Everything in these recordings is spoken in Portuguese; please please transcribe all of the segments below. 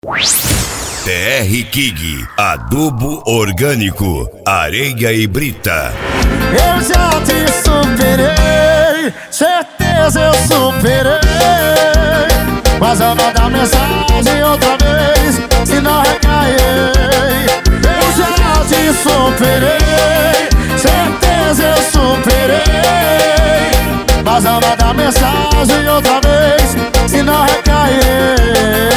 TR King, adubo orgânico, areia e brita. Eu já te superei, certeza eu superei. Mas eu vou dar mensagem outra vez, se não recairei. Eu já te superei, certeza eu superei. Mas eu vou dar mensagem outra vez, se não recairei.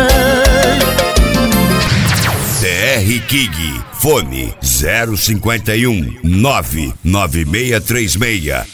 TR King, fone 051 99636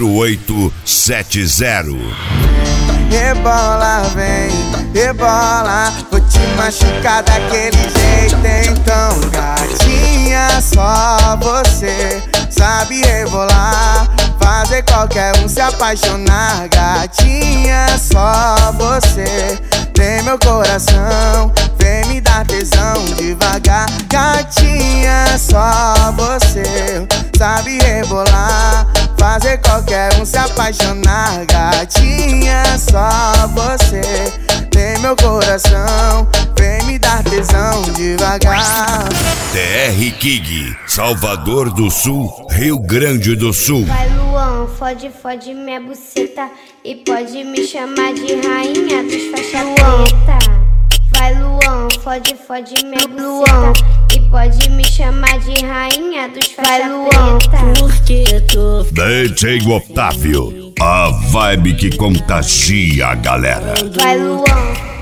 4870. Rebola, vem, rebola, vou te machucar daquele jeito. Então, gatinha, só você sabe rebolar, fazer qualquer um se apaixonar. Gatinha, só você tem meu coração, vem me dar tesão devagar. Gatinha, só você sabe rebolar, fazer qualquer um se apaixonar. Gatinha, só você tem meu coração, vem me dar tesão devagar. TR King, Salvador do Sul, Rio Grande do Sul. Vai Luan, fode, fode minha buceta e pode me chamar de rainha dos faixa preta. Vai Luan, fode, fode minha buceta e pode me chamar de rainha dos faixa preta. Porque tu DJ Otávio, a vibe que contagia a galera. Vai Luan,